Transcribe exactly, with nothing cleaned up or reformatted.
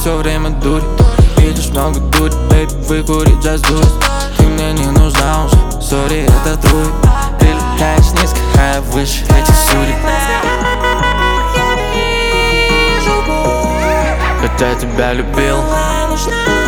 все время дурит. Видишь много дури, бэйби, выкури, just do it. Ты мне не нужна уже, сори, это труд. Ты летаешь низко, а я выше этих судеб. Хотя тебя любил.